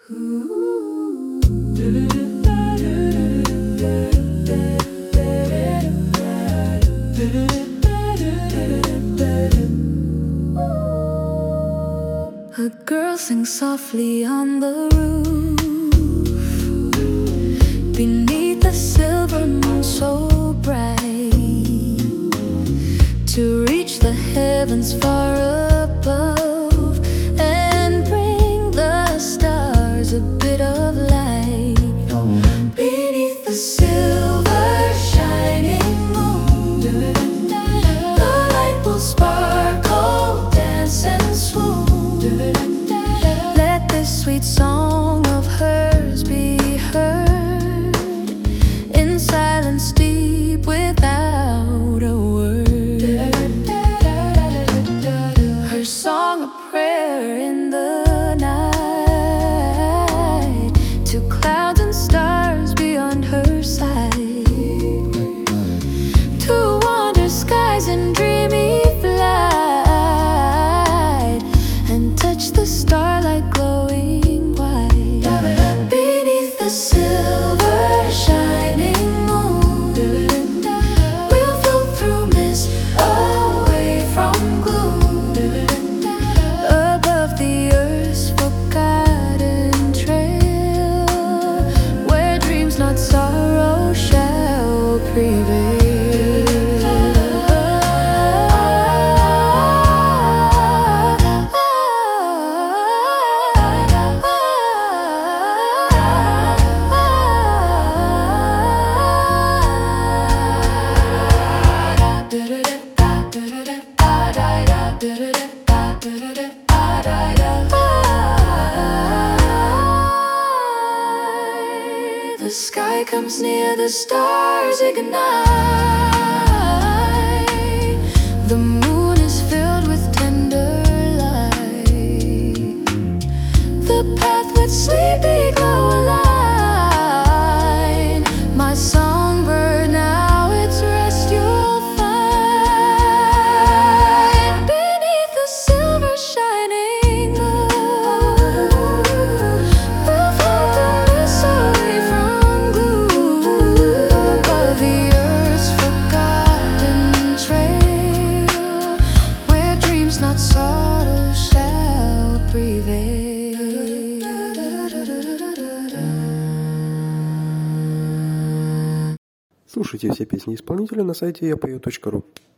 A girl sings softly on the roof, beneath the silver moon so bright, to reach the heavens far above and bring the stars a bit of light. Beneath the silver shining moon, the light will sparkle, dance and swoon. Let this sweet song of hers be heard in silence deep without a word. Her song a prayer in the night to clouds and stars beyond her sight, to wander skies in dreamy flight and touch the starlight glowing white. Beneath the silver shining moon, we'll float through mist, away from gloom, above the earth's forgotten trail, where dreams not sorrow shall prevail. The sky comes near, the stars ignite. The moon is filled with tender light. The path with sleepy glow align. My songbird, now its rest you'll find. Beneath the silver shining moon, we'll float the mist away from gloom, above the earth's forgotten trail, where dreams not sorrow shall prevail. Слушайте все песни исполнителя на сайте yapayot.ru.